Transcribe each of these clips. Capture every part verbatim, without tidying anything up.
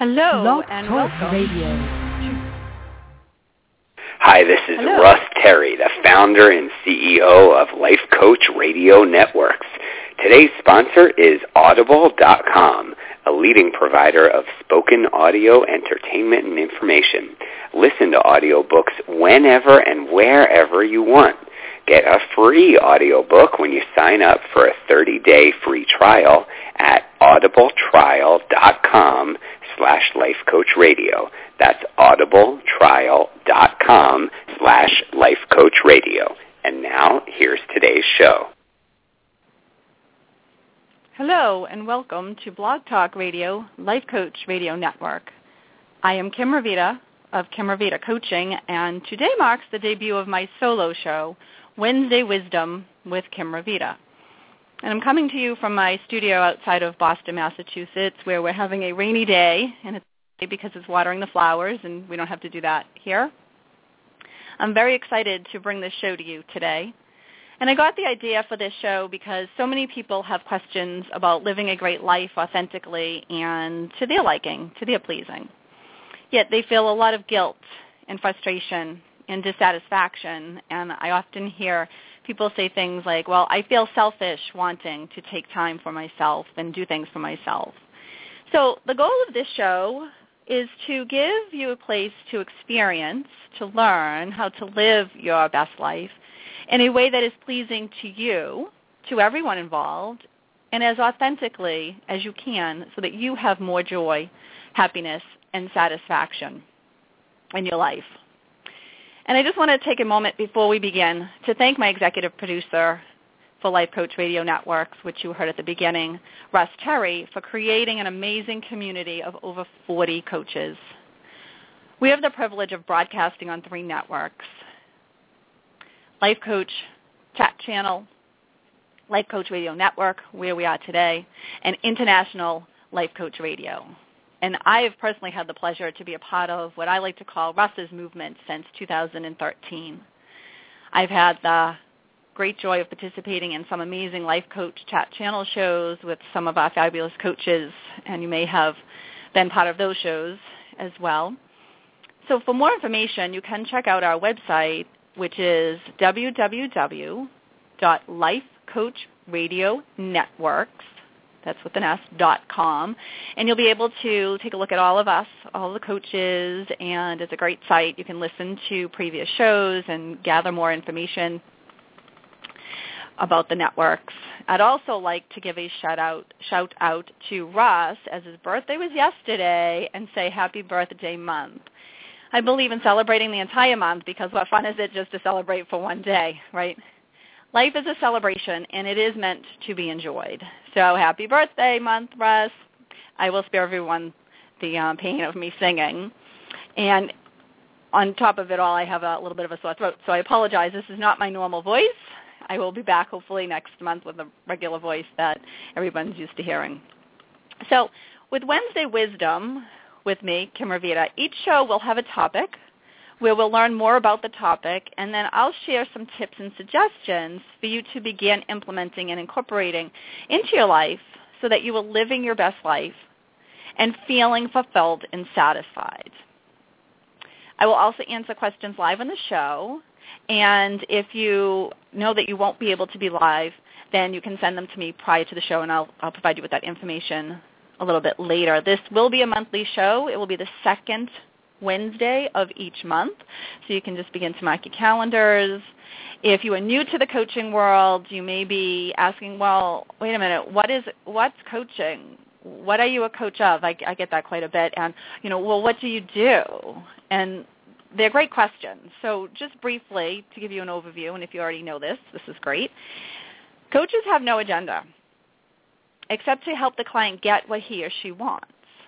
Hello Blog and Talk welcome. Radio. Hi, this is Hello. Russ Terry, the founder and C E O of Life Coach Radio Networks. Today's sponsor is Audible dot com, a leading provider of spoken audio entertainment and information. Listen to audiobooks whenever and wherever you want. Get a free audiobook when you sign up for a thirty-day free trial at audibletrial.com slash lifecoachradio. That's audibletrial.com slash lifecoachradio. And now, here's today's show. Hello and welcome to Blog Talk Radio, Life Coach Radio Network. I am Kim Ravita of Kim Ravita Coaching, and today marks the debut of my solo show, Wednesday Wisdom with Kim Ravita. And I'm coming to you from my studio outside of Boston, Massachusetts, where we're having a rainy day, and it's because it's watering the flowers, and we don't have to do that here. I'm very excited to bring this show to you today. And I got the idea for this show because so many people have questions about living a great life authentically and to their liking, to their pleasing. Yet they feel a lot of guilt and frustration and dissatisfaction, and I often hear people say things like, well, I feel selfish wanting to take time for myself and do things for myself. So the goal of this show is to give you a place to experience, to learn how to live your best life in a way that is pleasing to you, to everyone involved, and as authentically as you can so that you have more joy, happiness, and satisfaction in your life. And I just want to take a moment before we begin to thank my executive producer for Life Coach Radio Networks, which you heard at the beginning, Russ Terry, for creating an amazing community of over forty coaches. We have the privilege of broadcasting on three networks: Life Coach Chat Channel, Life Coach Radio Network, where we are today, and International Life Coach Radio. And I have personally had the pleasure to be a part of what I like to call Russ's movement since two thousand thirteen. I've had the great joy of participating in some amazing Life Coach Chat Channel shows with some of our fabulous coaches, and you may have been part of those shows as well. So for more information, you can check out our website, which is w w w dot life coach radio networks, that's with an S, dot com, and you'll be able to take a look at all of us, all the coaches, and it's a great site. You can listen to previous shows and gather more information about the networks. I'd also like to give a shout out, shout out to Russ, as his birthday was yesterday, and say happy birthday month. I believe in celebrating the entire month because what fun is it just to celebrate for one day, right? Life is a celebration, and it is meant to be enjoyed. So happy birthday month, Russ. I will spare everyone the um, pain of me singing. And on top of it all, I have a little bit of a sore throat, so I apologize. This is not my normal voice. I will be back hopefully next month with a regular voice that everyone's used to hearing. So with Wednesday Wisdom with me, Kim Ravita, each show will have a topic where we'll learn more about the topic, and then I'll share some tips and suggestions for you to begin implementing and incorporating into your life so that you are living your best life and feeling fulfilled and satisfied. I will also answer questions live on the show, and if you know that you won't be able to be live, then you can send them to me prior to the show, and I'll, I'll provide you with that information a little bit later. This will be a monthly show. It will be the second Wednesday of each month, so you can just begin to mark your calendars. If you are new to the coaching world, you may be asking, well, wait a minute, what is what's coaching? What are you a coach of? I, I get that quite a bit. And, you know, well, what do you do? And they're great questions. So just briefly, to give you an overview, and if you already know this, this is great. Coaches have no agenda except to help the client get what he or she wants.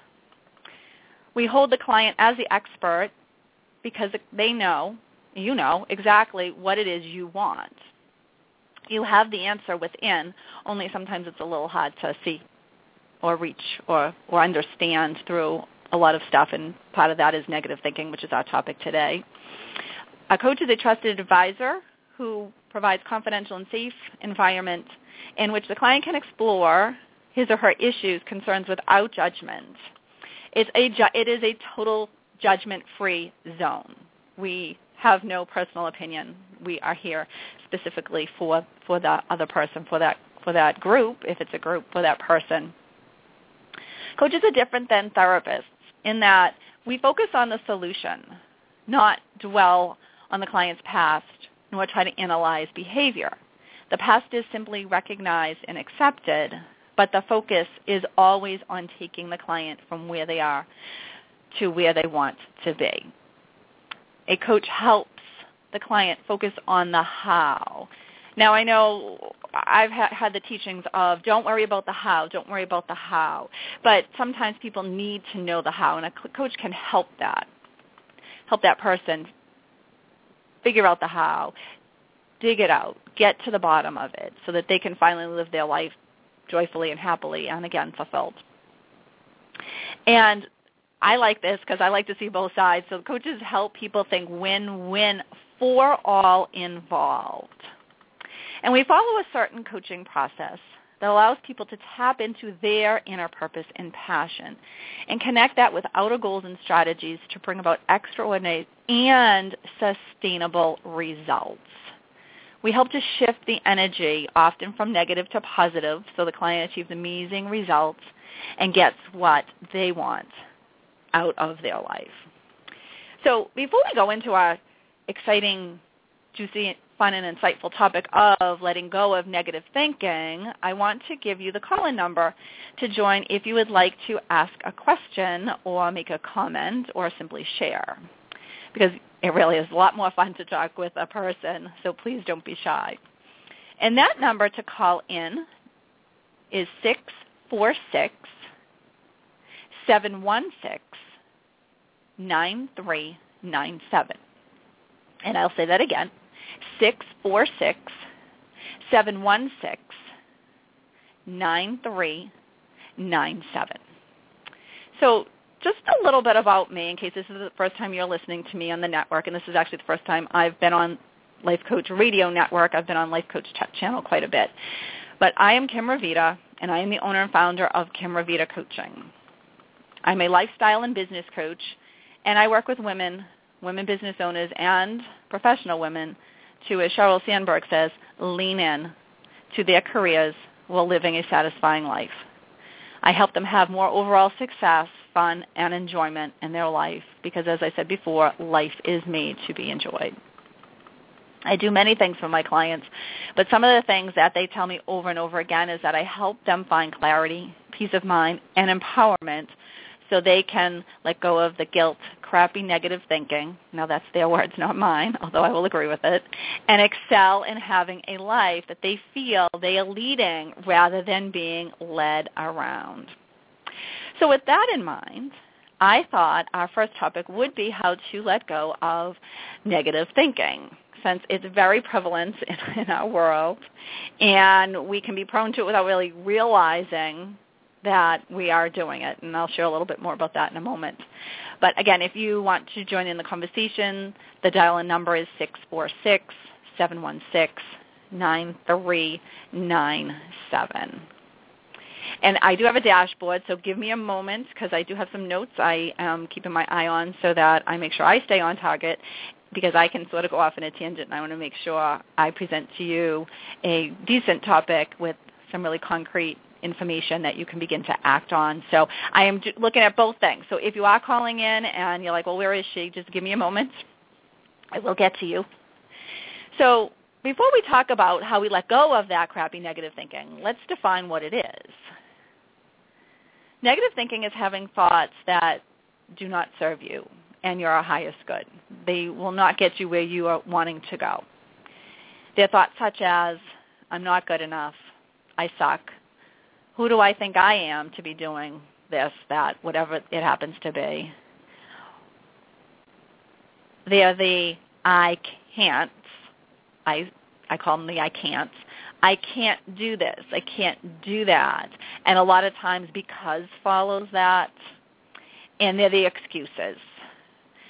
We hold the client as the expert because they know, you know, exactly what it is you want. You have the answer within, only sometimes it's a little hard to see or reach or, or understand through a lot of stuff, and part of that is negative thinking, which is our topic today. A coach is a trusted advisor who provides confidential and safe environment in which the client can explore his or her issues, concerns without judgment. It's a ju- it is a total judgment-free zone. We have no personal opinion. We are here specifically for for the other person, for that for that group, if it's a group, for that person. Coaches are different than therapists in that we focus on the solution, not dwell on the client's past, nor try to analyze behavior. The past is simply recognized and accepted, but the focus is always on taking the client from where they are to where they want to be. A coach helps the client focus on the how. Now, I know I've ha- had the teachings of don't worry about the how, don't worry about the how, but sometimes people need to know the how, and a coach can help that, help that person figure out the how, dig it out, get to the bottom of it so that they can finally live their life joyfully and happily and, again, fulfilled. And I like this because I like to see both sides. So coaches help people think win-win for all involved. And we follow a certain coaching process that allows people to tap into their inner purpose and passion and connect that with outer goals and strategies to bring about extraordinary and sustainable results. We help to shift the energy, often from negative to positive, so the client achieves amazing results and gets what they want out of their life. So before we go into our exciting, juicy, fun, and insightful topic of letting go of negative thinking, I want to give you the call-in number to join if you would like to ask a question or make a comment or simply share, because it really is a lot more fun to talk with a person, so please don't be shy. And that number to call in is six four six, seven one six, nine three nine seven. And I'll say that again, six four six, seven one six, nine three nine seven. So just a little bit about me in case this is the first time you're listening to me on the network, and this is actually the first time I've been on Life Coach Radio Network. I've been on Life Coach Ch- Channel quite a bit. But I am Kim Ravita, and I am the owner and founder of Kim Ravita Coaching. I'm a lifestyle and business coach, and I work with women, women business owners, and professional women to, as Sheryl Sandberg says, lean in to their careers while living a satisfying life. I help them have more overall success, fun, and enjoyment in their life because, as I said before, life is made to be enjoyed. I do many things for my clients, but some of the things that they tell me over and over again is that I help them find clarity, peace of mind, and empowerment so they can let go of the guilt, crappy negative thinking. Now that's their words, not mine, although I will agree with it, and excel in having a life that they feel they are leading rather than being led around. So with that in mind, I thought our first topic would be how to let go of negative thinking, since it's very prevalent in, in our world, and we can be prone to it without really realizing that we are doing it, and I'll share a little bit more about that in a moment. But again, if you want to join in the conversation, the dial-in number is six four six, seven one six, nine three nine seven. And I do have a dashboard, so give me a moment because I do have some notes I am keeping my eye on so that I make sure I stay on target, because I can sort of go off in a tangent, and I want to make sure I present to you a decent topic with some really concrete information that you can begin to act on. So I am looking at both things. So if you are calling in and you're like, well, where is she? Just give me a moment. I will get to you. So before we talk about how we let go of that crappy negative thinking, let's define what it is. Negative thinking is having thoughts that do not serve you and your highest good. They will not get you where you are wanting to go. They're thoughts such as, I'm not good enough, I suck, who do I think I am to be doing this, that, whatever it happens to be. They're the I can't. I I call them the I can't. I can't do this. I can't do that. And a lot of times because follows that, and they're the excuses.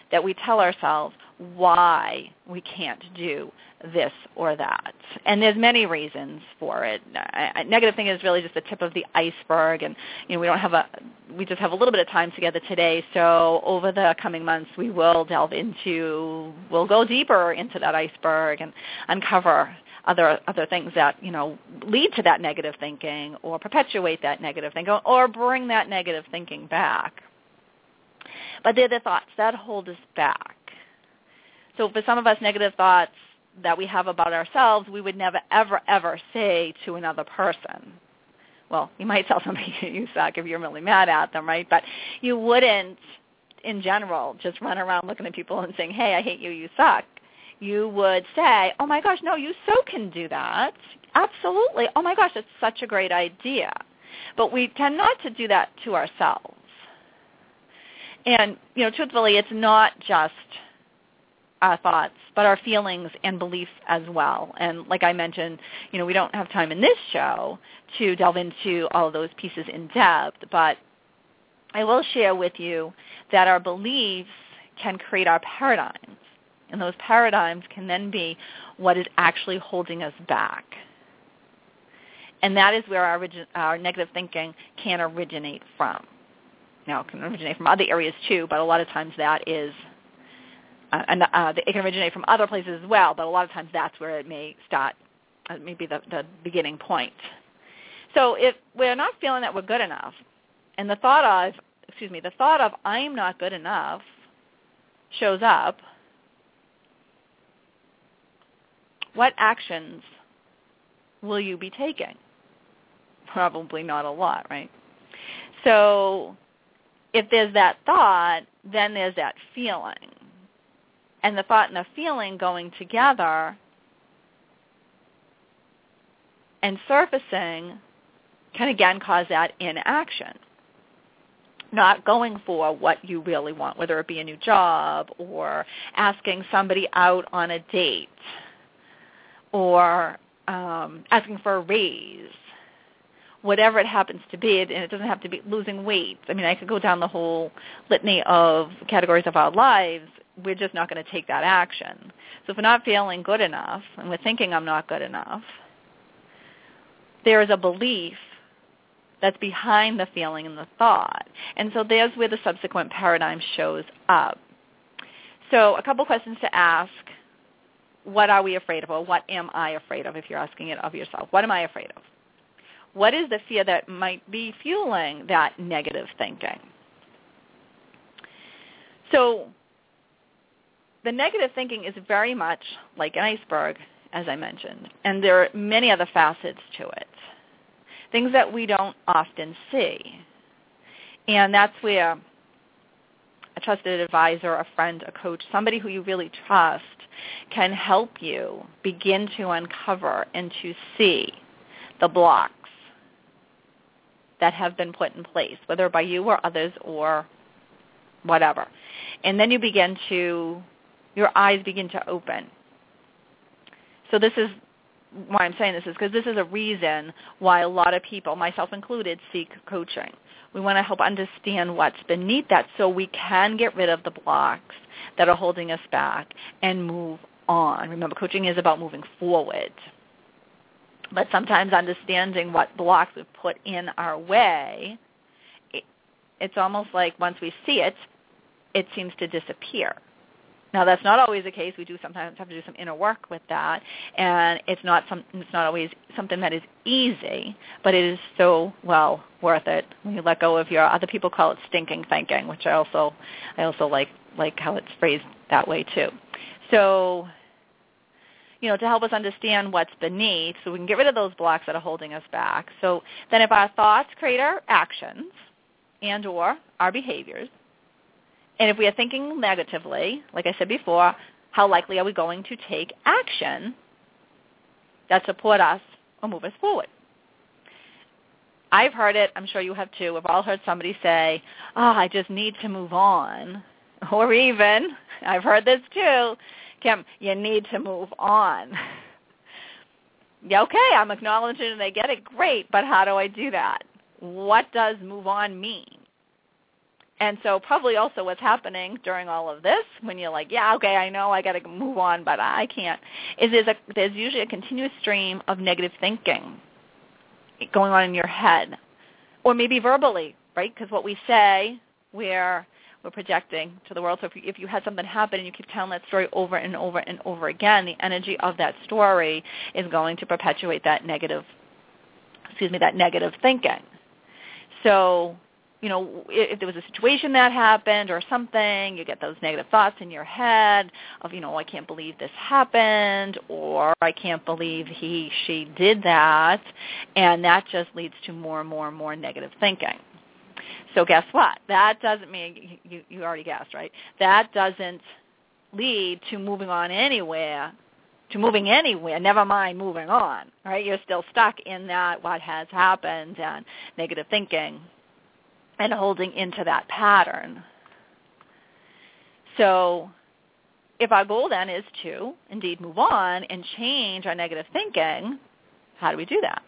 that we tell ourselves why we can't do this or that. And there's many reasons for it. I, negative thinking is really just the tip of the iceberg, and you know we don't have a we just have a little bit of time together today. So over the coming months, we will delve into we'll go deeper into that iceberg and uncover other other things that you know lead to that negative thinking or perpetuate that negative thinking or bring that negative thinking back. But they're the thoughts that hold us back. So for some of us, negative thoughts that we have about ourselves, we would never, ever, ever say to another person. Well, you might tell somebody you suck if you're really mad at them, right? But you wouldn't, in general, just run around looking at people and saying, hey, I hate you, you suck. You would say, oh, my gosh, no, you so can do that. Absolutely. Oh, my gosh, that's such a great idea. But we tend not to do that to ourselves. And, you know, truthfully, it's not just our thoughts, but our feelings and beliefs as well. And like I mentioned, you know, we don't have time in this show to delve into all of those pieces in depth, but I will share with you that our beliefs can create our paradigms, and those paradigms can then be what is actually holding us back. And that is where our, origi- our negative thinking can originate from. Now, it can originate from other areas too, but a lot of times that is Uh, and uh, it can originate from other places as well, but a lot of times that's where it may start, uh, maybe the, the beginning point. So if we're not feeling that we're good enough, and the thought of, excuse me, the thought of I'm not good enough shows up, what actions will you be taking? Probably not a lot, right? So if there's that thought, then there's that feeling. And the thought and the feeling going together and surfacing can again cause that inaction. Not going for what you really want, whether it be a new job or asking somebody out on a date or um, asking for a raise, whatever it happens to be, and it doesn't have to be losing weight. I mean, I could go down the whole litany of categories of our lives. We're just not going to take that action. So if we're not feeling good enough and we're thinking I'm not good enough, there is a belief that's behind the feeling and the thought. And so there's where the subsequent paradigm shows up. So a couple questions to ask. What are we afraid of? Or what am I afraid of if you're asking it of yourself? What am I afraid of? What is the fear that might be fueling that negative thinking? So the negative thinking is very much like an iceberg, as I mentioned, and there are many other facets to it, things that we don't often see. And that's where a trusted advisor, a friend, a coach, somebody who you really trust can help you begin to uncover and to see the blocks that have been put in place, whether by you or others or whatever. And then you begin to your eyes begin to open. So this is why I'm saying this is because this is a reason why a lot of people, myself included, seek coaching. We want to help understand what's beneath that so we can get rid of the blocks that are holding us back and move on. Remember, coaching is about moving forward. But sometimes understanding what blocks we've put in our way, it, it's almost like once we see it, it seems to disappear. Now, that's not always the case. We do sometimes have to do some inner work with that, and it's not some, it's not always something that is easy, but it is so well worth it when you let go of your. Other people call it stinking thinking, which I also I also like like how it's phrased that way too. So, you know, to help us understand what's beneath, so we can get rid of those blocks that are holding us back. So then, if our thoughts create our actions and or our behaviors. And if we are thinking negatively, like I said before, how likely are we going to take action that support us or move us forward? I've heard it. I'm sure you have too. We've all heard somebody say, oh, I just need to move on. Or even, I've heard this too, Kim, you need to move on. Yeah, okay, I'm acknowledging and I get it. Great, but how do I do that? What does move on mean? And so probably also what's happening during all of this, when you're like, yeah, okay, I know I got to move on, but I can't, is there's, a, there's usually a continuous stream of negative thinking going on in your head, or maybe verbally, right? Because what we say, we're we're projecting to the world. So if you, if you had something happen and you keep telling that story over and over and over again, the energy of that story is going to perpetuate that negative, excuse me, that negative thinking. So, you know, if there was a situation that happened or something, you get those negative thoughts in your head of, you know, I can't believe this happened, or I can't believe he, she did that, and that just leads to more and more and more negative thinking. So guess what? That doesn't mean, you, you already guessed, right? That doesn't lead to moving on anywhere, to moving anywhere, never mind moving on, right? You're still stuck in that what has happened and negative thinking and holding into that pattern. So if our goal then is to indeed move on and change our negative thinking, how do we do that?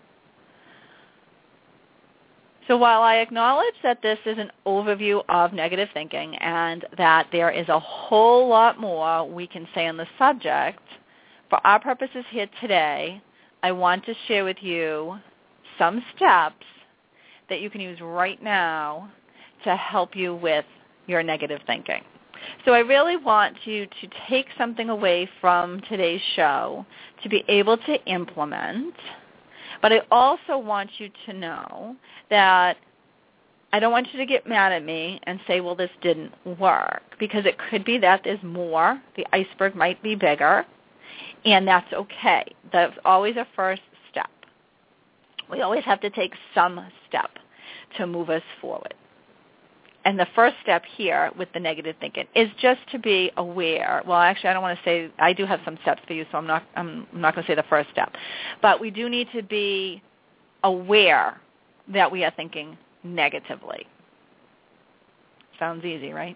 So while I acknowledge that this is an overview of negative thinking and that there is a whole lot more we can say on the subject, for our purposes here today, I want to share with you some steps that you can use right now to help you with your negative thinking. So I really want you to take something away from today's show to be able to implement, but I also want you to know that I don't want you to get mad at me and say, well, this didn't work, because it could be that there's more. The iceberg might be bigger, and that's okay. That's always a first step. We always have to take some step to move us forward. And the first step here with the negative thinking is just to be aware. Well, actually, I don't want to say, I do have some steps for you, so I'm not, I'm not going to say the first step. But we do need to be aware that we are thinking negatively. Sounds easy, right?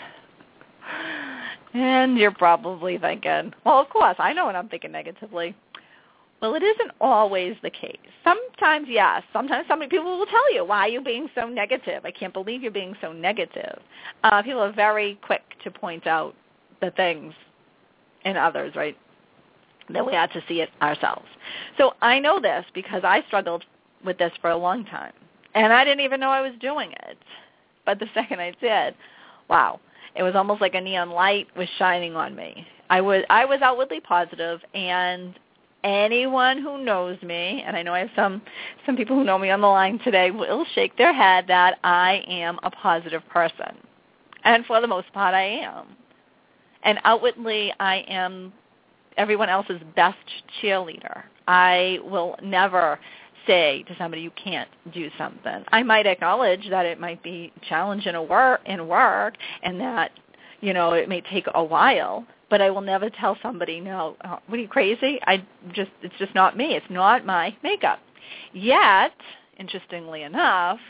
And you're probably thinking, well, of course, I know when I'm thinking negatively. Well, it isn't always the case. Sometimes, yes. Sometimes some people will tell you, why are you being so negative? I can't believe you're being so negative. Uh, people are very quick to point out the things in others, right, that we have to see it ourselves. So I know this because I struggled with this for a long time, and I didn't even know I was doing it. But the second I did, wow, it was almost like a neon light was shining on me. I was I was outwardly positive, and anyone who knows me, and I know I have some, some people who know me on the line today, will shake their head that I am a positive person. And for the most part, I am. And outwardly, I am everyone else's best cheerleader. I will never say to somebody, you can't do something. I might acknowledge that it might be a challenge in, a work, in work and that, you know, it may take a while. But I will never tell somebody, no, oh, what are you, crazy? I just, it's just not me. It's not my makeup. Yet, interestingly enough,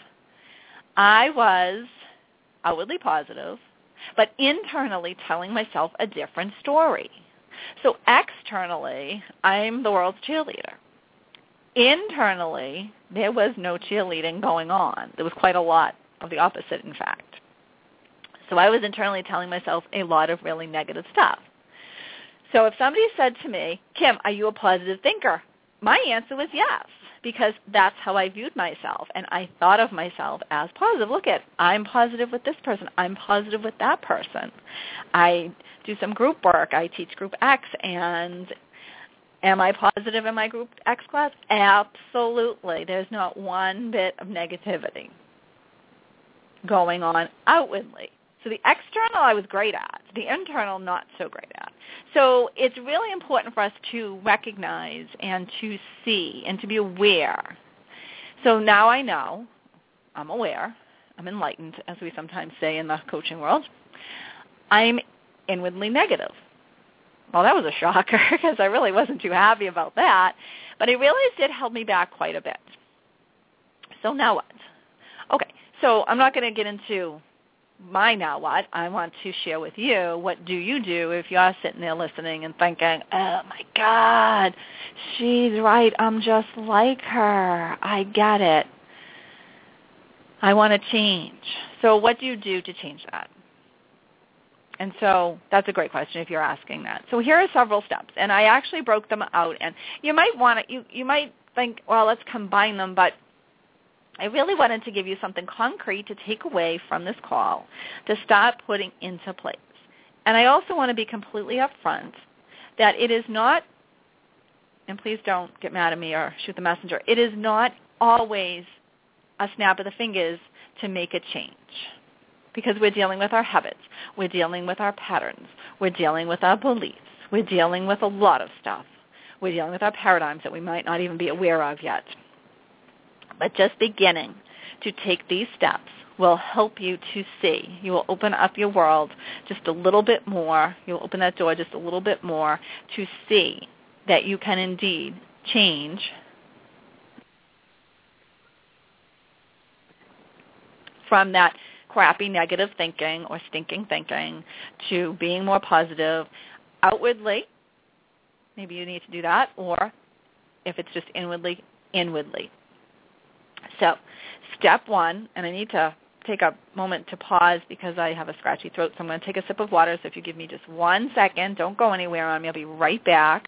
I was outwardly positive, but internally telling myself a different story. So externally, I'm the world's cheerleader. Internally, there was no cheerleading going on. There was quite a lot of the opposite, in fact. So I was internally telling myself a lot of really negative stuff. So if somebody said to me, Kim, are you a positive thinker? My answer was yes, because that's how I viewed myself, and I thought of myself as positive. Look at, I'm positive with this person. I'm positive with that person. I do some group work. I teach Group X, and am I positive in my Group X class? Absolutely. There's not one bit of negativity going on outwardly. So the external I was great at, the internal not so great at. So it's really important for us to recognize and to see and to be aware. So now I know, I'm aware, I'm enlightened, as we sometimes say in the coaching world. I'm inwardly negative. Well, that was a shocker because I really wasn't too happy about that. But I realized it held me back quite a bit. So now what? Okay, so I'm not going to get into my now what. I want to share with you, what do you do if you're sitting there listening and thinking, oh my God, she's right, I'm just like her. I get it. I want to change. So what do you do to change that? And so that's a great question if you're asking that. So here are several steps, and I actually broke them out. And you might want to, you, you might think, well, let's combine them, but I really wanted to give you something concrete to take away from this call to start putting into place. And I also want to be completely upfront that it is not, and please don't get mad at me or shoot the messenger, it is not always a snap of the fingers to make a change. Because we're dealing with our habits. We're dealing with our patterns. We're dealing with our beliefs. We're dealing with a lot of stuff. We're dealing with our paradigms that we might not even be aware of yet. But just beginning to take these steps will help you to see. You will open up your world just a little bit more. You'll open that door just a little bit more to see that you can indeed change from that crappy negative thinking or stinking thinking to being more positive outwardly. Maybe you need to do that, or if it's just inwardly, inwardly. So step one, and I need to take a moment to pause because I have a scratchy throat, so I'm going to take a sip of water. So if you give me just one second, don't go anywhere on me. I'll be right back.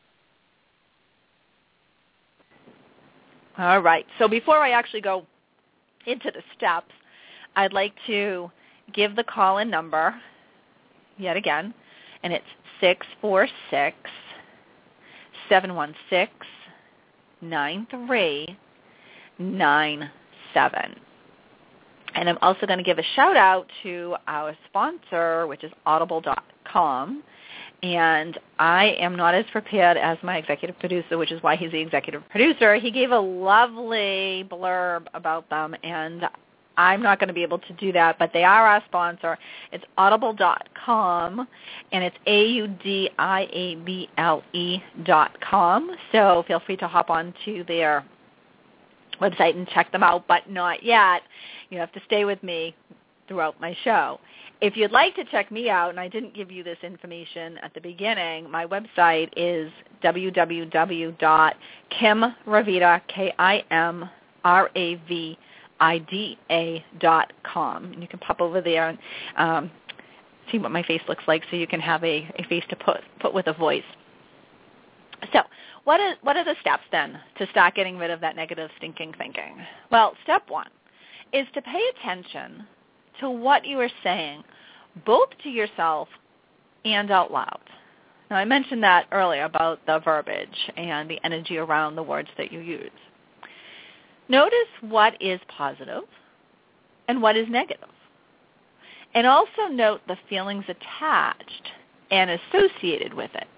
All right. So before I actually go into the steps, I'd like to give the call-in number yet again, and it's six four six, seven one six, nine three nine seven. And I'm also going to give a shout-out to our sponsor, which is audible dot com. And I am not as prepared as my executive producer, which is why he's the executive producer. He gave a lovely blurb about them, and I'm not going to be able to do that, but they are our sponsor. It's audible dot com, and it's A U D I A B L E dot com. So feel free to hop on to their website and check them out, but not yet. You have to stay with me throughout my show. If you'd like to check me out, and I didn't give you this information at the beginning, my website is w w w dot kim ravita, K I M R A V I D A dot com. And you can pop over there and um, see what my face looks like so you can have a, a face to put, put with a voice. So what is, what are the steps then to start getting rid of that negative stinking thinking? Well, step one is to pay attention to what you are saying, both to yourself and out loud. Now, I mentioned that earlier about the verbiage and the energy around the words that you use. Notice what is positive and what is negative. And also note the feelings attached and associated with it.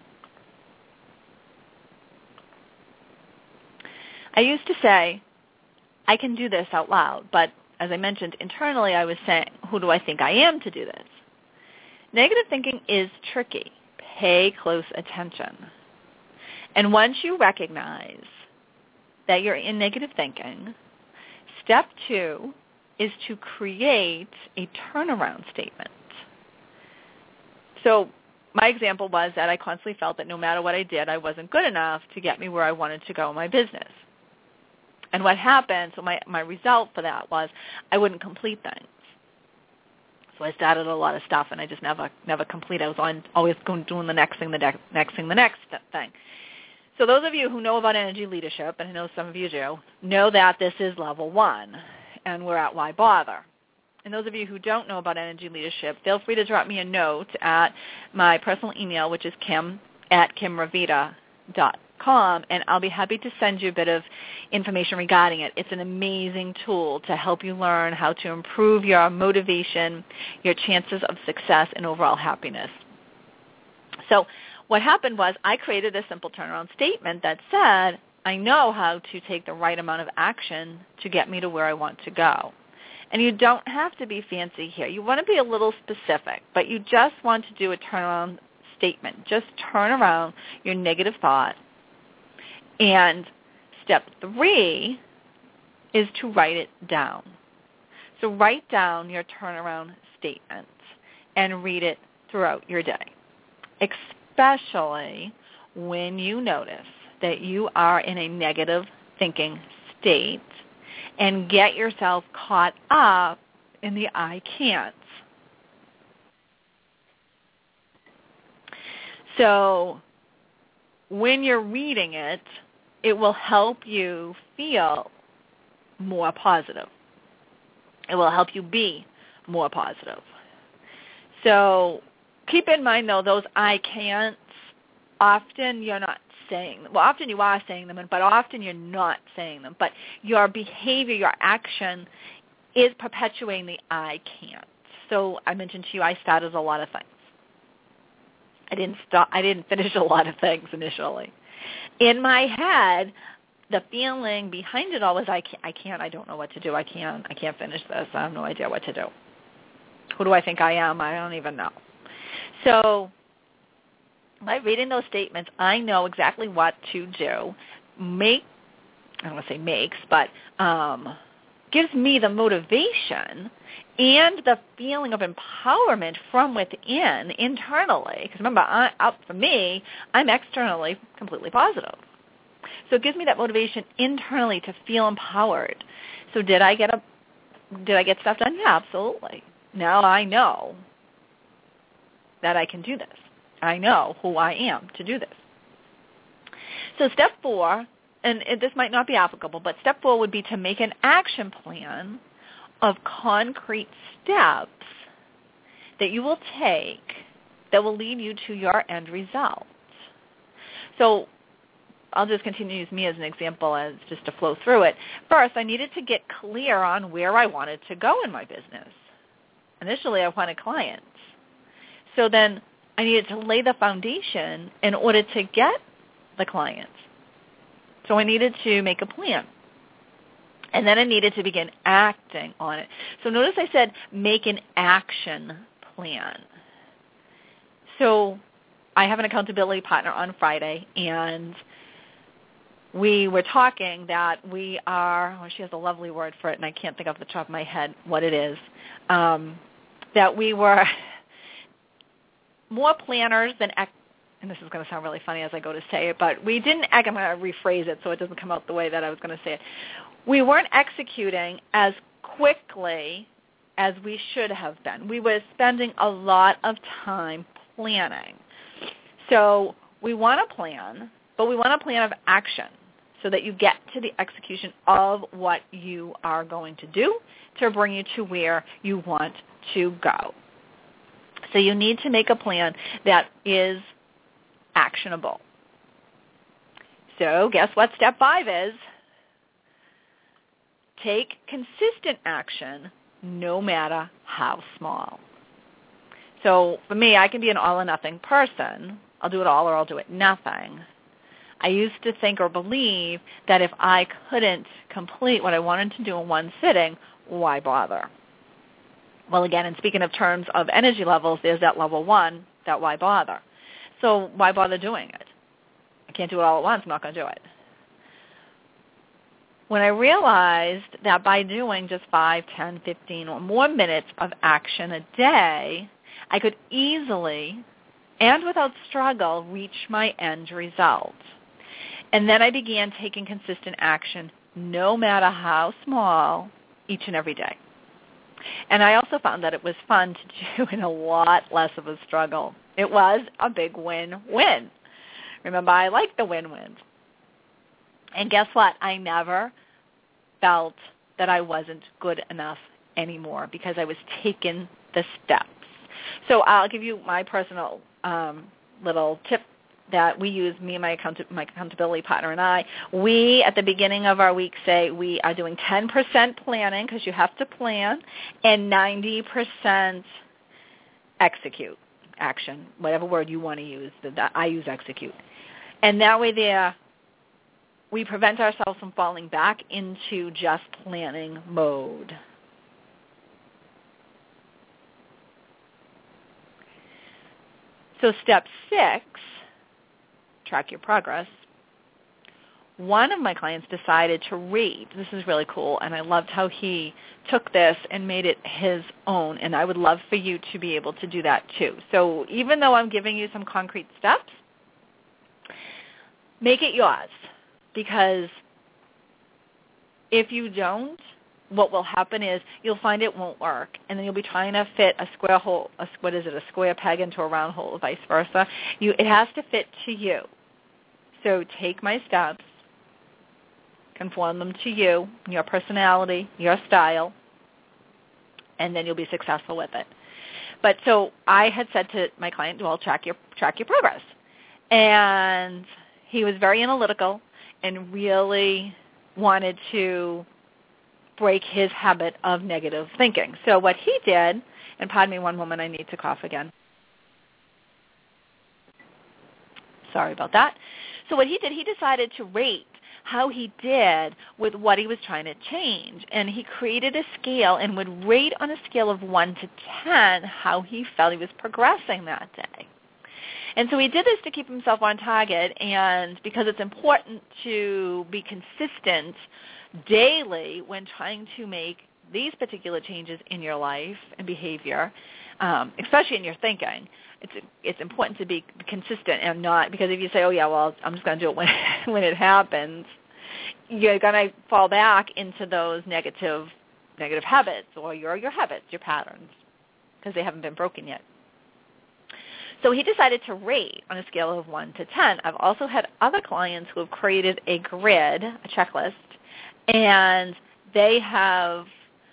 I used to say, I can do this out loud, but as I mentioned, internally I was saying, who do I think I am to do this? Negative thinking is tricky. Pay close attention. And once you recognize that you're in negative thinking, step two is to create a turnaround statement. So my example was that I constantly felt that no matter what I did, I wasn't good enough to get me where I wanted to go in my business. And what happened, so my, my result for that was I wouldn't complete things. So I started a lot of stuff, and I just never never complete. I was on, always going doing the next thing, the de- next thing, the next thing. So those of you who know about energy leadership, and I know some of you do, know that this is level one, and we're at Why Bother. And those of you who don't know about energy leadership, feel free to drop me a note at my personal email, which is kim at kim ravita dot com, and I'll be happy to send you a bit of information regarding it. It's an amazing tool to help you learn how to improve your motivation, your chances of success, and overall happiness. So what happened was I created a simple turnaround statement that said, I know how to take the right amount of action to get me to where I want to go. And you don't have to be fancy here. You want to be a little specific, but you just want to do a turnaround statement. Just turn around your negative thought. And step three is to write it down. So write down your turnaround statement and read it throughout your day, especially when you notice that you are in a negative thinking state, and get yourself caught up in the I can'ts. So when you're reading it, it will help you feel more positive. It will help you be more positive. So keep in mind, though, those I can'ts, often you're not saying them. Well, often you are saying them, but often you're not saying them. But your behavior, your action is perpetuating the I can't. So I mentioned to you I started a lot of things. I didn't start, I didn't finish a lot of things initially. In my head, the feeling behind it all was I can't, I can't, I don't know what to do. I can't, I can't finish this. I have no idea what to do. Who do I think I am? I don't even know. So by reading those statements, I know exactly what to do. Make, I don't want to say makes, but um, gives me the motivation and the feeling of empowerment from within, internally. Because remember, I, up for me, I'm externally completely positive. So it gives me that motivation internally to feel empowered. So did I get a, did I get stuff done? Yeah, absolutely. Now I know that I can do this. I know who I am to do this. So step four, and this might not be applicable, but step four would be to make an action plan of concrete steps that you will take that will lead you to your end result. So I'll just continue to use me as an example as just to flow through it. First, I needed to get clear on where I wanted to go in my business. Initially, I wanted clients. So then I needed to lay the foundation in order to get the clients. So I needed to make a plan. And then I needed to begin acting on it. So notice I said make an action plan. So I have an accountability partner on Friday, and we were talking that we are, oh, she has a lovely word for it, and I can't think off the top of my head what it is, um, that we were more planners than, ex- and this is going to sound really funny as I go to say it, but we didn't, I'm going to rephrase it so it doesn't come out the way that I was going to say it. We weren't executing as quickly as we should have been. We were spending a lot of time planning. So we want a plan, but we want a plan of action so that you get to the execution of what you are going to do to bring you to where you want to go. So you need to make a plan that is actionable. So guess what step five is? Take consistent action no matter how small. So for me, I can be an all-or-nothing person. I'll do it all or I'll do it nothing. I used to think or believe that if I couldn't complete what I wanted to do in one sitting, why bother? Well, again, and speaking of terms of energy levels, there's that level one, that why bother. So why bother doing it? I can't do it all at once. I'm not going to do it. When I realized that by doing just five, ten, fifteen, or more minutes of action a day, I could easily and without struggle reach my end result. And then I began taking consistent action, no matter how small, each and every day. And I also found that it was fun to do and a lot less of a struggle. It was a big win-win. Remember, I like the win-wins. And guess what? I never felt that I wasn't good enough anymore because I was taking the steps. So I'll give you my personal um, little tip that we use, me and my, account- my accountability partner and I. We, at the beginning of our week, say we are doing ten percent planning because you have to plan, and ninety percent execute, action, whatever word you want to use. I use execute. And that way there, we prevent ourselves from falling back into just planning mode. So step six, track your progress. One of my clients decided to read. This is really cool, and I loved how he took this and made it his own, and I would love for you to be able to do that too. So even though I'm giving you some concrete steps, make it yours, because if you don't, what will happen is you'll find it won't work, and then you'll be trying to fit a square hole, a, what is it, a square peg into a round hole, vice versa. You, it has to fit to you. So take my steps, conform them to you, your personality, your style, and then you'll be successful with it. But so I had said to my client, well, track your track your progress. And he was very analytical and really wanted to break his habit of negative thinking. So what he did, and pardon me one moment, I need to cough again. Sorry about that. So what he did, he decided to rate how he did with what he was trying to change. And he created a scale and would rate on a scale of one to ten how he felt he was progressing that day. And so he did this to keep himself on target, and because it's important to be consistent daily when trying to make these particular changes in your life and behavior, um, especially in your thinking, it's it's important to be consistent and not, because if you say, oh, yeah, well, I'm just going to do it when, when it happens, you're going to fall back into those negative negative habits, or your your habits, your patterns, because they haven't been broken yet. So he decided to rate on a scale of one to ten. I've also had other clients who have created a grid, a checklist, and they have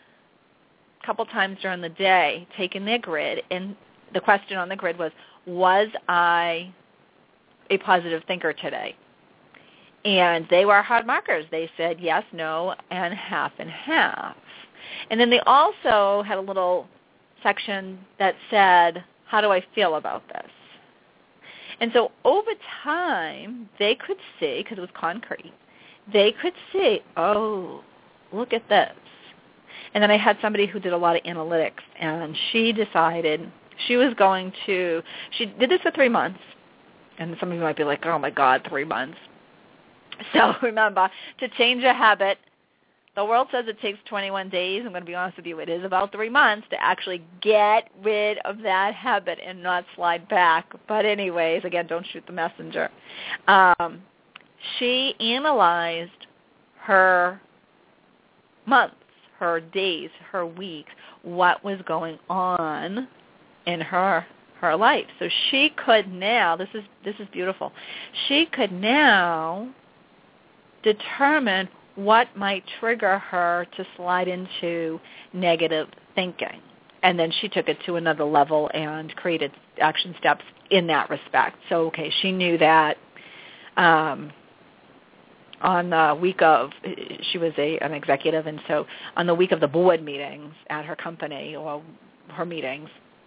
a couple times during the day taken their grid, and the question on the grid was, was I a positive thinker today? And they were hard markers. They said yes, no, and half and half. And then they also had a little section that said, how do I feel about this? And so over time, they could see, because it was concrete, they could see, oh, look at this. And then I had somebody who did a lot of analytics, and she decided she was going to, she did this for three months. And some of you might be like, oh, my God, three months. So remember, to change a habit, the world says it takes twenty-one days. I'm going to be honest with you, it is about three months to actually get rid of that habit and not slide back. But anyways, again, don't shoot the messenger. Um, she analyzed her months, her days, her weeks, what was going on in her her life. So she could now, this is this is beautiful, she could now determine what might trigger her to slide into negative thinking. And then she took it to another level and created action steps in that respect. So, okay, she knew that um, on the week of, she was a, an executive, and so on the week of the board meetings at her company or her meetings,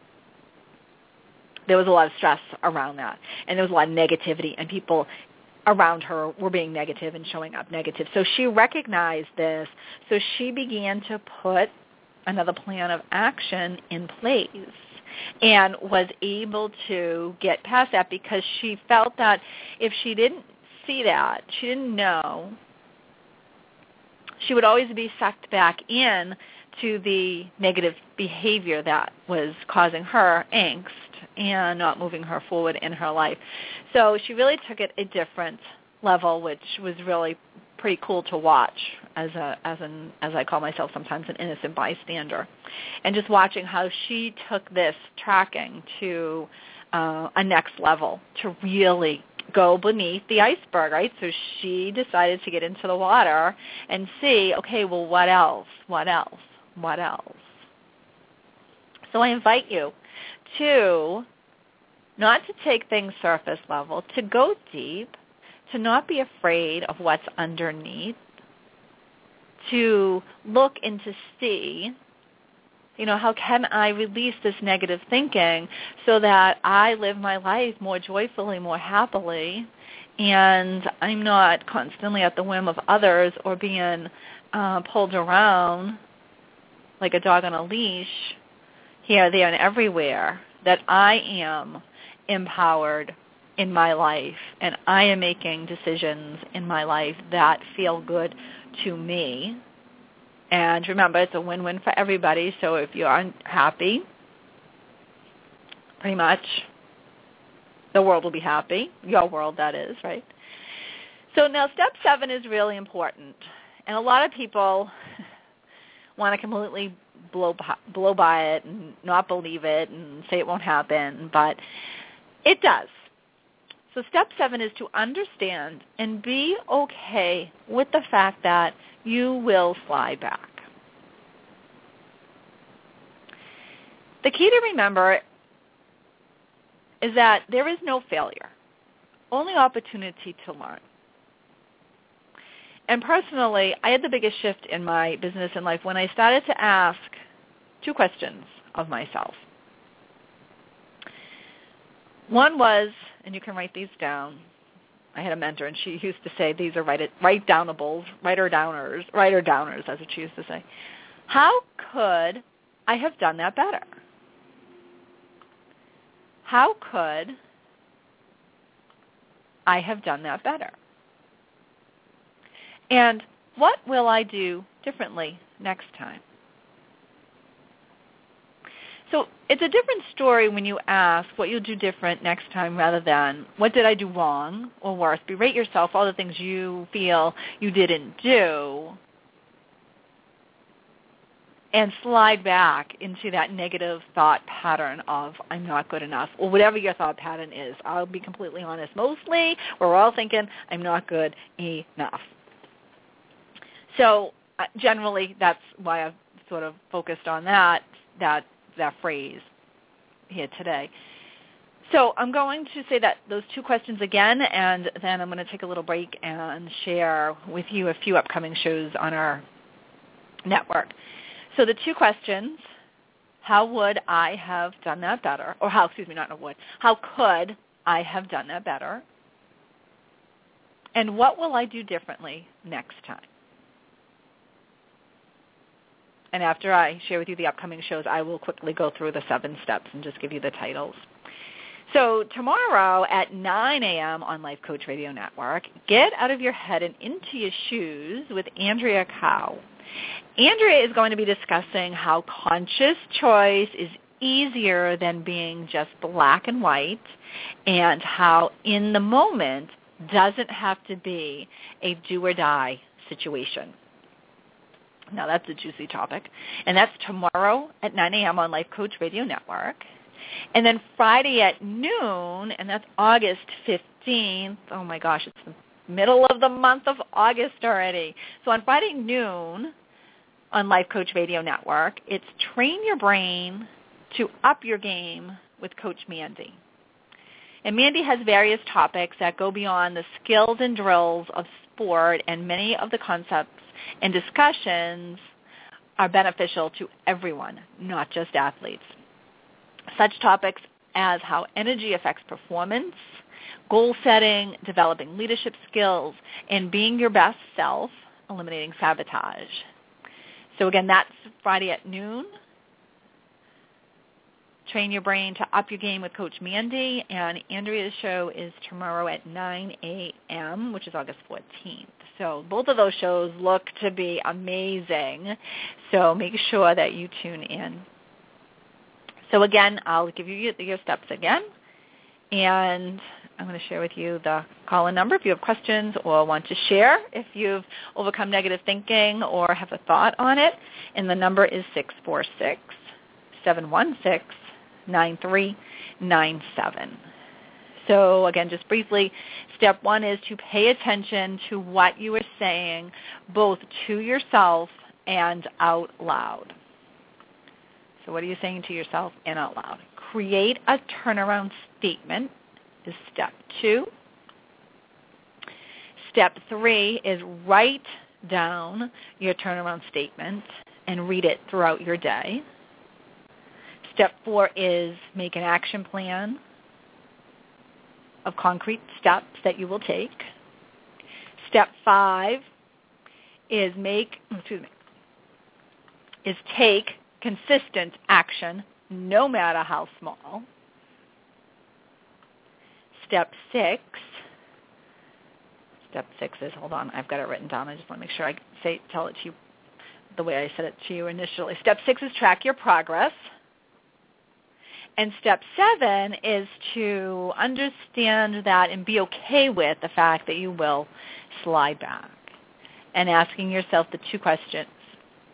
there was a lot of stress around that. And there was a lot of negativity, and people around her were being negative and showing up negative. So she recognized this. So she began to put another plan of action in place and was able to get past that, because she felt that if she didn't see that, she didn't know, she would always be sucked back in to the negative behavior that was causing her angst and not moving her forward in her life. So she really took it a different level, which was really pretty cool to watch as a as an as I call myself sometimes, an innocent bystander, and just watching how she took this tracking to uh, a next level to really go beneath the iceberg, right? So she decided to get into the water and see, okay, well, what else? What else? What else? So I invite you to not to take things surface level, to go deep, to not be afraid of what's underneath, to look and to see, you know, how can I release this negative thinking so that I live my life more joyfully, more happily, and I'm not constantly at the whim of others or being uh, pulled around like a dog on a leash here, there, and everywhere, that I am empowered in my life, and I am making decisions in my life that feel good to me. And remember, it's a win-win for everybody, so if you're unhappy, pretty much the world will be happy, your world, that is, right? So now step seven is really important, and a lot of people want to completely blow by, blow by it and not believe it and say it won't happen, but it does. So step seven is to understand and be okay with the fact that you will slide back. The key to remember is that there is no failure, only opportunity to learn. And personally, I had the biggest shift in my business and life when I started to ask two questions of myself. One was, and you can write these down, I had a mentor, and she used to say these are write, write downables, writer downers, writer downers, as she used to say. How could I have done that better? How could I have done that better? And what will I do differently next time? So it's a different story when you ask what you'll do different next time rather than what did I do wrong, or worse, berate yourself all the things you feel you didn't do and slide back into that negative thought pattern of I'm not good enough, or whatever your thought pattern is. I'll be completely honest. Mostly we're all thinking I'm not good enough. So uh, generally that's why I've sort of focused on that, that, that phrase here today. So I'm going to say that those two questions again, and then I'm going to take a little break and share with you a few upcoming shows on our network. So the two questions, how would I have done that better? Or how, excuse me, not would. How could I have done that better? And what will I do differently next time? And after I share with you the upcoming shows, I will quickly go through the seven steps and just give you the titles. So tomorrow at nine a.m. on Life Coach Radio Network, Get Out of Your Head and Into Your Shoes with Andrea Cow. Andrea is going to be discussing how conscious choice is easier than being just black and white, and how in the moment doesn't have to be a do or die situation. Now that's a juicy topic. And that's tomorrow at nine a.m. on Life Coach Radio Network. And then Friday at noon, and that's August fifteenth. Oh my gosh, it's the middle of the month of August already. So on Friday noon on Life Coach Radio Network, it's Train Your Brain to Up Your Game with Coach Mandy. And Mandy has various topics that go beyond the skills and drills of sport, and many of the concepts and discussions are beneficial to everyone, not just athletes. Such topics as how energy affects performance, goal setting, developing leadership skills, and being your best self, eliminating sabotage. So again, that's Friday at noon. Train Your Brain to Up Your Game with Coach Mandy, and Andrea's show is tomorrow at nine a.m., which is August fourteenth. So both of those shows look to be amazing, so make sure that you tune in. So again, I'll give you your steps again, and I'm going to share with you the call-in number if you have questions or want to share if you've overcome negative thinking or have a thought on it, and the number is six four six, seven one six, nine three nine seven. So again, just briefly, step one is to pay attention to what you are saying, both to yourself and out loud. So what are you saying to yourself and out loud? Create a turnaround statement is step two. Step three is write down your turnaround statement and read it throughout your day. Step four is make an action plan of concrete steps that you will take. Step five is make, excuse me, is take consistent action, no matter how small. Step six, step six is, hold on, I've got it written down. I just want to make sure I say tell it to you the way I said it to you initially. Step six is track your progress. And step seven is to understand that and be okay with the fact that you will slide back, and asking yourself the two questions.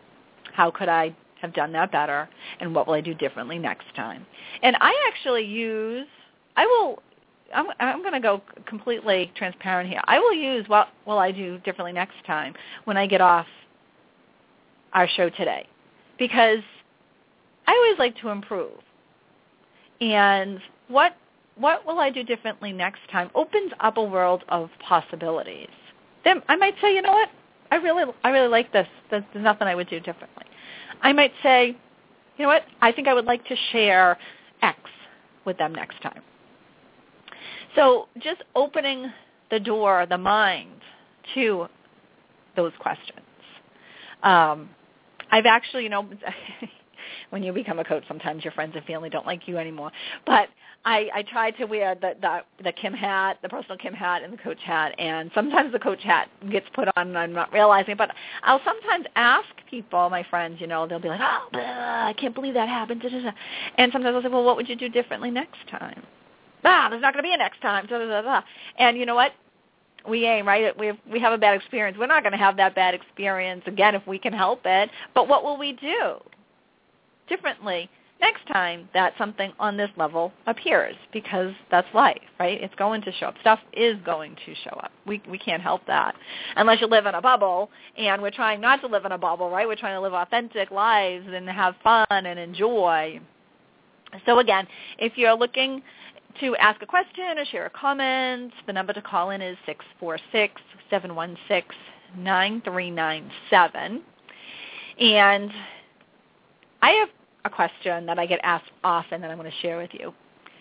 How could I have done that better? And what will I do differently next time? And I actually use, I will, I'm, I'm going to go completely transparent here. I will use what will I do differently next time when I get off our show today, because I always like to improve. And what what will I do differently next time opens up a world of possibilities. Then I might say, you know what, I really I really like this. There's nothing I would do differently. I might say, you know what, I think I would like to share X with them next time. So just opening the door, the mind, to those questions. Um, I've actually, you know, when you become a coach, sometimes your friends and family don't like you anymore. But I, I try to wear the, the the Kim hat, the personal Kim hat, and the coach hat. And sometimes the coach hat gets put on and I'm not realizing it. But I'll sometimes ask people, my friends, you know, they'll be like, oh, blah, I can't believe that happened. And sometimes I'll say, well, what would you do differently next time? Ah, there's not going to be a next time. And you know what? We aim, right? We have, we have a bad experience. We're not going to have that bad experience again if we can help it. But what will we do differently next time that something on this level appears? Because that's life, right? It's going to show up. Stuff is going to show up. We we can't help that unless you live in a bubble, and we're trying not to live in a bubble, right? We're trying to live authentic lives and have fun and enjoy. So again, if you're looking to ask a question or share a comment, the number to call in is six four six, seven one six, nine three nine seven. And I have a question that I get asked often that I'm going to share with you.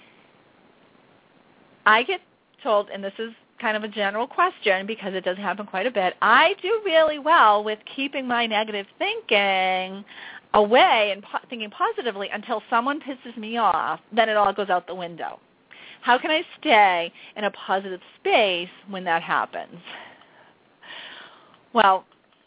I get told, and this is kind of a general question because it does happen quite a bit, I do really well with keeping my negative thinking away and po- thinking positively until someone pisses me off, then it all goes out the window. How can I stay in a positive space when that happens? Well,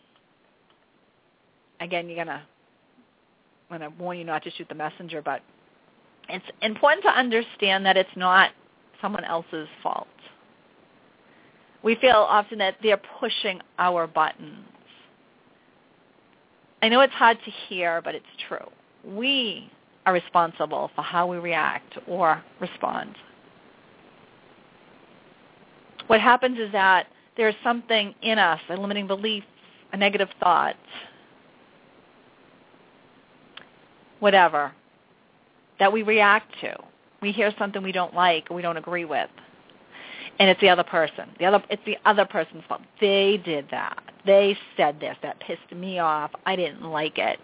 again, you're going to, I'm going to warn you not to shoot the messenger, but it's important to understand that it's not someone else's fault. We feel often that they're pushing our buttons. I know it's hard to hear, but it's true. We are responsible for how we react or respond. What happens is that there's something in us, a limiting belief, a negative thought, whatever, that we react to. We hear something we don't like or we don't agree with, and it's the other person. The other, it's the other person's fault. They did that. They said this. That pissed me off. I didn't like it.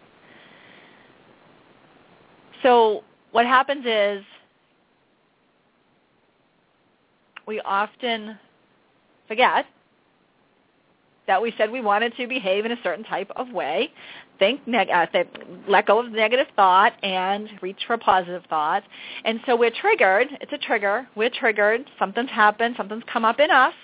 So what happens is we often forget that we said we wanted to behave in a certain type of way, think, neg- uh, th- let go of negative thought and reach for positive thoughts. And so we're triggered. It's a trigger. We're triggered. Something's happened. Something's come up in us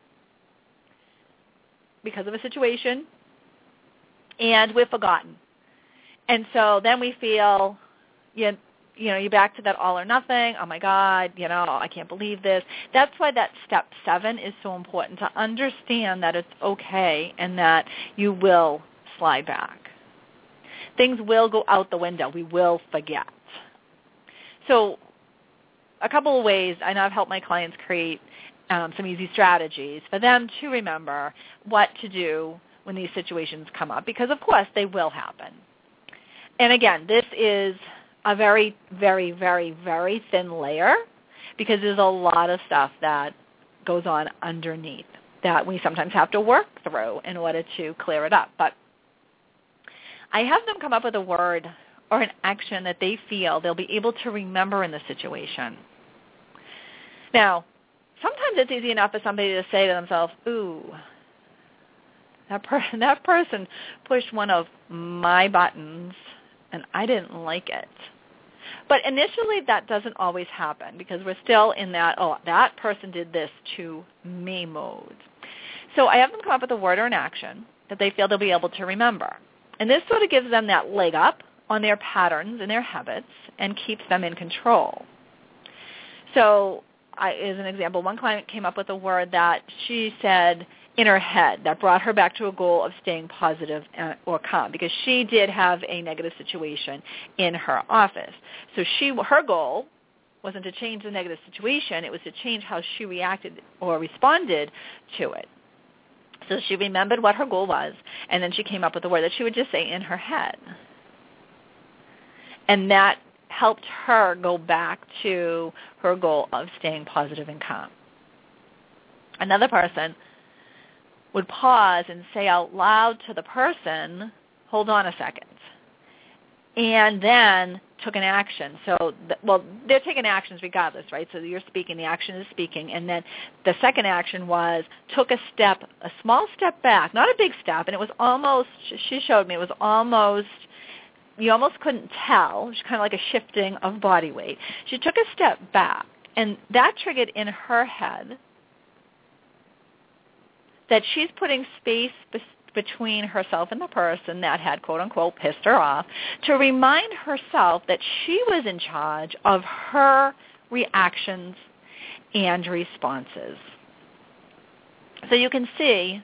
because of a situation, and we've forgotten. And so then we feel, you know, you know, you're back to that all or nothing. Oh, my God, you know, I can't believe this. That's why that step seven is so important, to understand that it's okay and that you will slide back. Things will go out the window. We will forget. So a couple of ways I know I've helped my clients create um, some easy strategies for them to remember what to do when these situations come up, because, of course, they will happen. And, again, this is a very, very, very, very thin layer, because there's a lot of stuff that goes on underneath that we sometimes have to work through in order to clear it up. But I have them come up with a word or an action that they feel they'll be able to remember in the situation. Now, sometimes it's easy enough for somebody to say to themselves, ooh, that, per- that person pushed one of my buttons and I didn't like it. But initially that doesn't always happen because we're still in that, oh, that person did this to me mode. So I have them come up with a word or an action that they feel they'll be able to remember. And this sort of gives them that leg up on their patterns and their habits and keeps them in control. So I, as an example, one client came up with a word that she said in her head that brought her back to a goal of staying positive or calm, because she did have a negative situation in her office. So she, her goal wasn't to change the negative situation. It was to change how she reacted or responded to it. So she remembered what her goal was, and then she came up with a word that she would just say in her head. And that helped her go back to her goal of staying positive and calm. Another person would pause and say out loud to the person, hold on a second, and then took an action. So, well, they're taking actions regardless, right? So you're speaking, the action is speaking, and then the second action was took a step, a small step back, not a big step, and it was almost, she showed me, it was almost, you almost couldn't tell. It was kind of like a shifting of body weight. She took a step back, and that triggered in her head that she's putting space be- between herself and the person that had, quote-unquote, pissed her off, to remind herself that she was in charge of her reactions and responses. So you can see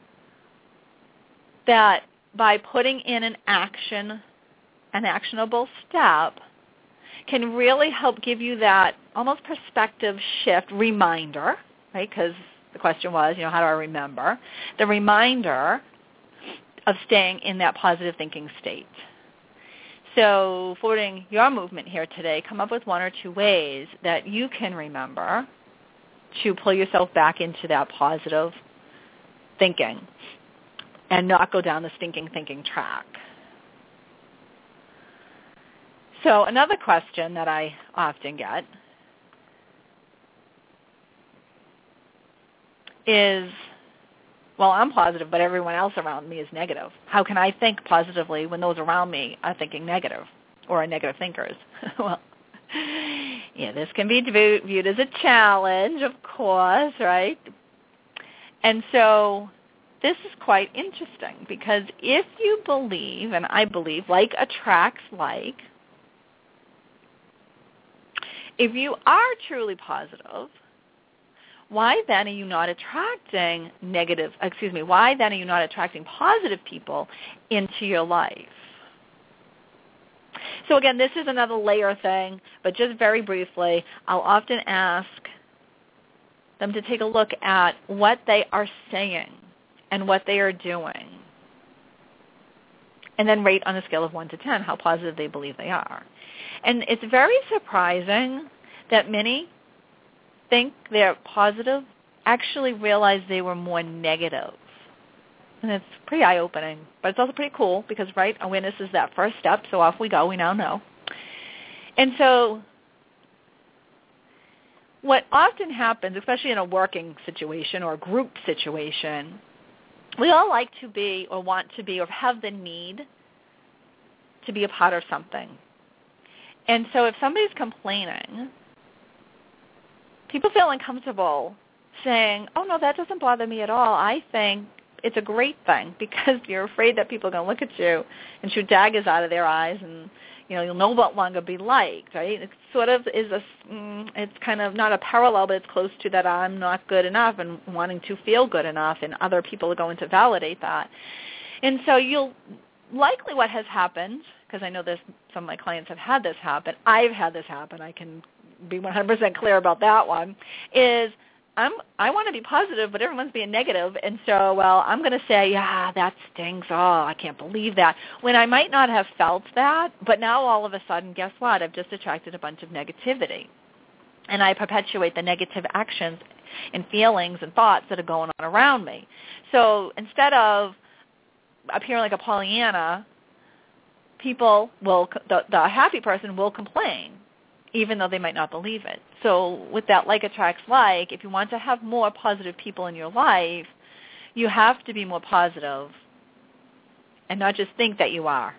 that by putting in an action, an actionable step, can really help give you that almost perspective shift reminder, right? Because the question was, you know, how do I remember? The reminder of staying in that positive thinking state. So forwarding your movement here today, come up with one or two ways that you can remember to pull yourself back into that positive thinking and not go down the stinking thinking track. So another question that I often get is, well, I'm positive, but everyone else around me is negative. How can I think positively when those around me are thinking negative or are negative thinkers? Well, yeah, this can be viewed as a challenge, of course, right? And so this is quite interesting, because if you believe, and I believe, like attracts like, if you are truly positive, why then are you not attracting negative, excuse me, why then are you not attracting positive people into your life? So again, this is another layer thing, but just very briefly, I'll often ask them to take a look at what they are saying and what they are doing, and then rate on a scale of one to ten how positive they believe they are. And it's very surprising that many think they're positive actually realize they were more negative. And it's pretty eye-opening. But it's also pretty cool because, right, awareness is that first step, so off we go. We now know. And so what often happens, especially in a working situation or a group situation, we all like to be or want to be or have the need to be a part of something. And so if somebody's complaining, people feel uncomfortable saying, oh, no, that doesn't bother me at all. I think it's a great thing, because you're afraid that people are going to look at you and shoot daggers out of their eyes, and, you know, you'll no longer be liked, right? It sort of is a, it's kind of not a parallel, but it's close to that I'm not good enough and wanting to feel good enough, and other people are going to validate that. And so you'll, likely what has happened, because I know there's some of my clients have had this happen, I've had this happen, I can be one hundred percent clear about that one, is I'm, I want to be positive, but everyone's being negative, and so, well, I'm going to say, yeah, that stings, oh, I can't believe that, when I might not have felt that, but now all of a sudden, guess what, I've just attracted a bunch of negativity, and I perpetuate the negative actions and feelings and thoughts that are going on around me. So instead of appearing like a Pollyanna, people will, the, the happy person will complain, even though they might not believe it. So with that like attracts like, if you want to have more positive people in your life, you have to be more positive and not just think that you are.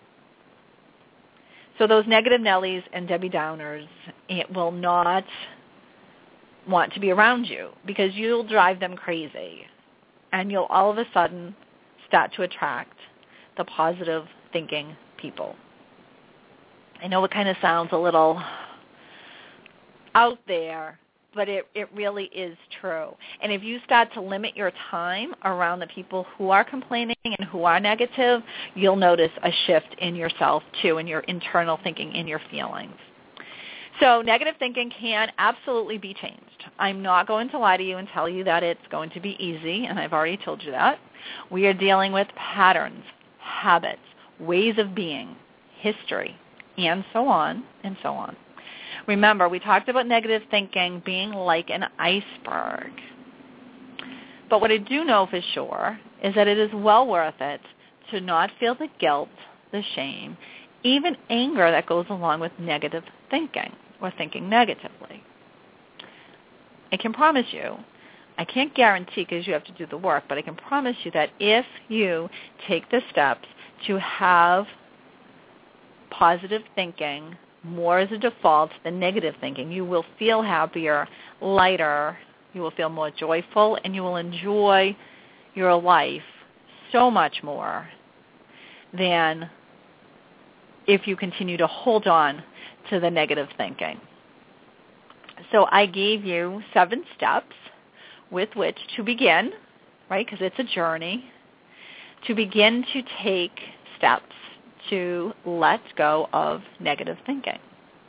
So those negative Nellies and Debbie Downers, it will not want to be around you, because you'll drive them crazy, and you'll all of a sudden start to attract the positive thinking people. I know it kind of sounds a little out there, but it, it really is true. And if you start to limit your time around the people who are complaining and who are negative, you'll notice a shift in yourself too, in your internal thinking, in your feelings. So negative thinking can absolutely be changed. I'm not going to lie to you and tell you that it's going to be easy, and I've already told you that. We are dealing with patterns, habits, ways of being, history, and so on and so on. Remember, we talked about negative thinking being like an iceberg. But what I do know for sure is that it is well worth it to not feel the guilt, the shame, even anger that goes along with negative thinking or thinking negatively. I can promise you, I can't guarantee because you have to do the work, but I can promise you that if you take the steps to have positive thinking more as a default than negative thinking, you will feel happier, lighter, you will feel more joyful, and you will enjoy your life so much more than if you continue to hold on to the negative thinking. So I gave you seven steps with which to begin, right, because it's a journey, to begin to take steps to let go of negative thinking.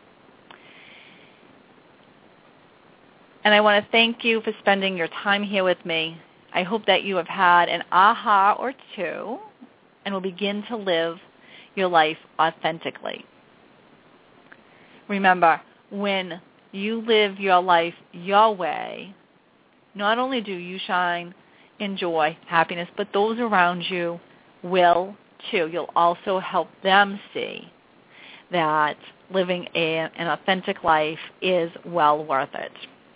And I want to thank you for spending your time here with me. I hope that you have had an aha or two and will begin to live your life authentically. Remember, when you live your life your way, not only do you shine in joy, happiness, but those around you will too. You'll also help them see that living a, an authentic life is well worth it.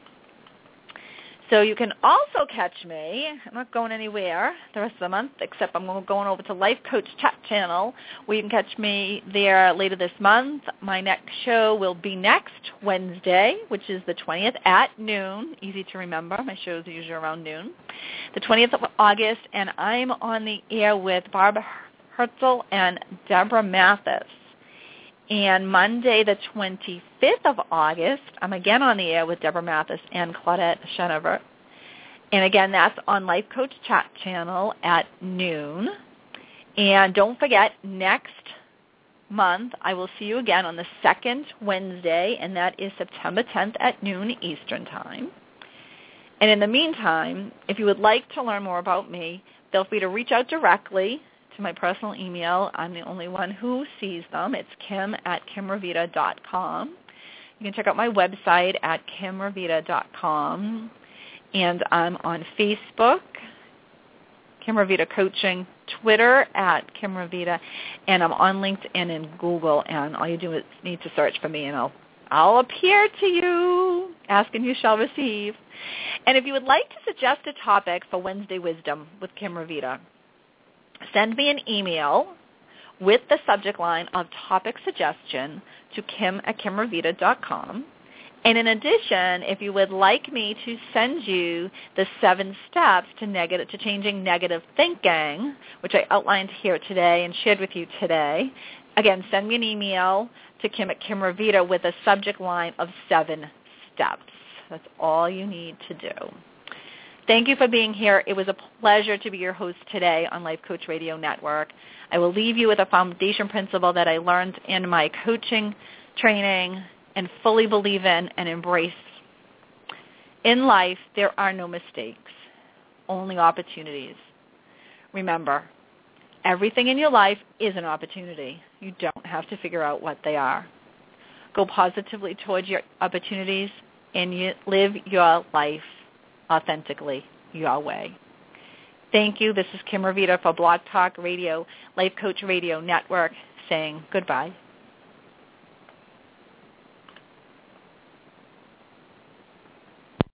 So you can also catch me. I'm not going anywhere the rest of the month, except I'm going over to Life Coach Chat Channel, where you can catch me there later this month. My next show will be next Wednesday, which is the twentieth at noon. Easy to remember. My shows are usually around noon. The twentieth of August, and I'm on the air with Barbara Herzl and Deborah Mathis. And Monday, the twenty-fifth of August, I'm again on the air with Deborah Mathis and Claudette Chenevert. And again, that's on Life Coach Chat Channel at noon. And don't forget, next month, I will see you again on the second Wednesday, and that is September tenth at noon Eastern Time. And in the meantime, if you would like to learn more about me, feel free to reach out directly to my personal email. I'm the only one who sees them. It's kim at kimravita dot com. You can check out my website at kimravita dot com. And I'm on Facebook, Kim Ravita Coaching, Twitter at Kim Ravita, and I'm on LinkedIn and Google. And all you do is need to search for me, and I'll I'll appear to you. Ask and you shall receive. And if you would like to suggest a topic for Wednesday Wisdom with Kim Ravita, send me an email with the subject line of topic suggestion to kim at kimravita dot com. And in addition, if you would like me to send you the seven steps to negative to changing negative thinking, which I outlined here today and shared with you today, again, send me an email to Kim at Kimravita with a subject line of seven steps. That's all you need to do. Thank you for being here. It was a pleasure to be your host today on Life Coach Radio Network. I will leave you with a foundation principle that I learned in my coaching training and fully believe in and embrace. In life, there are no mistakes, only opportunities. Remember, everything in your life is an opportunity. You don't have to figure out what they are. Go positively towards your opportunities and you live your life authentically, your way. Thank you. This is Kim Ravita for Blog Talk Radio, Life Coach Radio Network, saying goodbye.